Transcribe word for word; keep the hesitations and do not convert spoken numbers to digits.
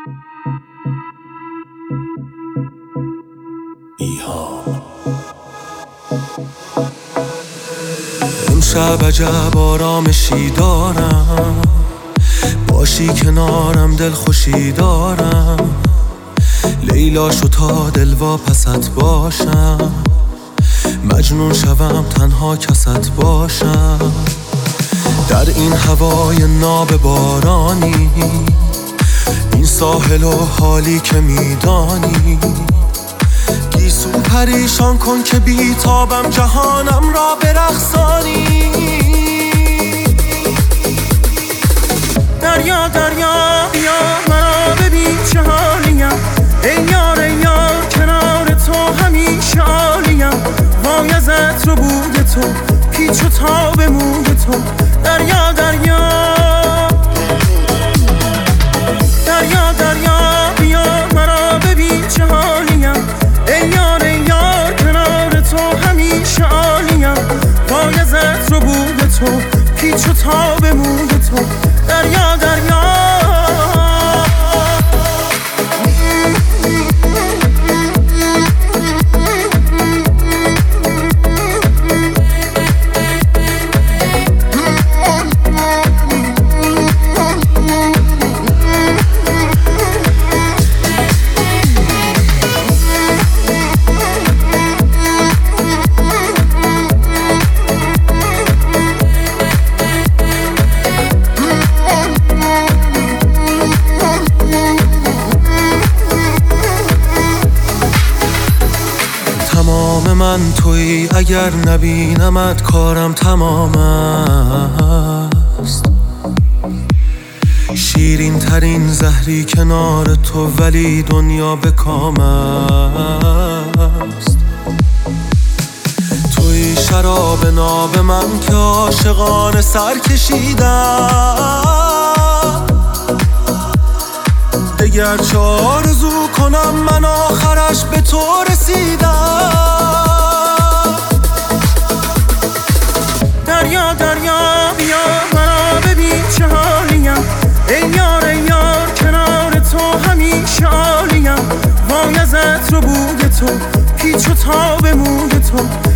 ایهام امشب عجب آرامشی دارم، باشی کنارم دل خوشی دارم. لیلا شو تا دلوا پست باشم، مجنون شوم تنها کست باشم. در این هوای ناب بارانی، این ساحل و حالی که میدانی، گیسو پریشان کن که بیتابم جهانم را برقصانی. دریا دریا بیا مرا ببین چه حالیم، ای یار ای یار کنار تو همیشه عالیم. وای از عطر و بوی تو، پیچ و تاب موی تو. دریا دریا دریا دریا بیا مرا ببین چه حالیم، ای یار ای یار کنار تو همیشه عالیم. وای از عطر و بوی تو، پیچ و تاب موی تو. دریا دریا تمام من تویی، اگر نبینمت کارم تمام است. شیرین ترین زهری کنار تو، ولی دنیا به کام است. تویی شراب ناب من که عاشقانه سر کشیدم. دگر چه آرزو کنم من آخرش به تو رسیدم. دریا دریا بیا مرا ببین چه حالیم، ای یار ای یار کنار تو همیشه عالیم. وای از عطر و بوی تو، پیچ و تاب موی تو.